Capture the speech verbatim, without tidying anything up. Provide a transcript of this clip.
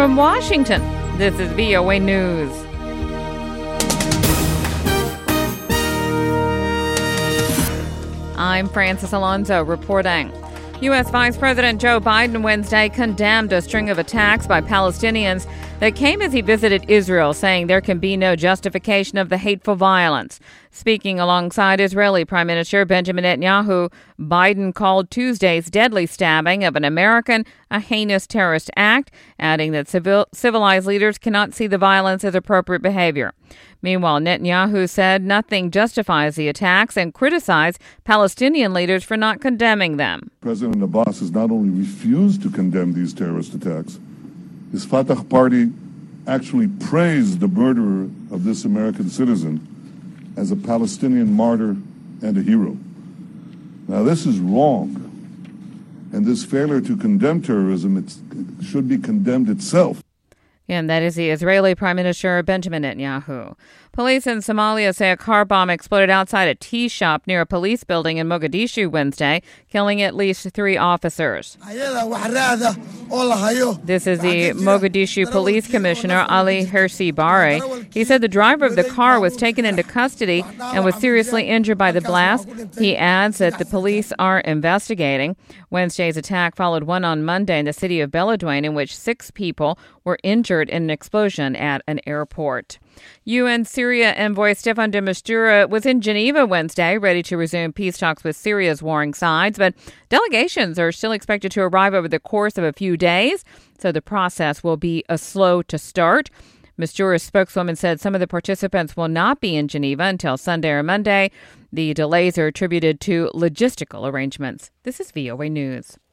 From Washington, this is V O A News. I'm Francis Alonso reporting. U S. Vice President Joe Biden Wednesday condemned a string of attacks by Palestinians that came as he visited Israel, saying there can be no justification of the hateful violence. Speaking alongside Israeli Prime Minister Benjamin Netanyahu, Biden called Tuesday's deadly stabbing of an American a heinous terrorist act, adding that civil, civilized leaders cannot see the violence as appropriate behavior. Meanwhile, Netanyahu said nothing justifies the attacks and criticized Palestinian leaders for not condemning them. President Abbas has not only refused to condemn these terrorist attacks, his Fatah party actually praised the murderer of this American citizen as a Palestinian martyr and a hero. Now, this is wrong, and this failure to condemn terrorism it should be condemned itself. And that is the Israeli Prime Minister Benjamin Netanyahu. Police in Somalia say a car bomb exploded outside a tea shop near a police building in Mogadishu Wednesday, killing at least three officers. This is the Mogadishu Police Commissioner Ali Hersi Bare. He said the driver of the car was taken into custody and was seriously injured by the blast. He adds that the police are investigating. Wednesday's attack followed one on Monday in the city of Beledweyne, in which six people were injured in an explosion at an airport. U N Syria envoy Staffan de Mistura was in Geneva Wednesday, ready to resume peace talks with Syria's warring sides, but delegations are still expected to arrive over the course of a few days, so the process will be a slow to start. Mistura's spokeswoman said some of the participants will not be in Geneva until Sunday or Monday. The delays are attributed to logistical arrangements. This is V O A News.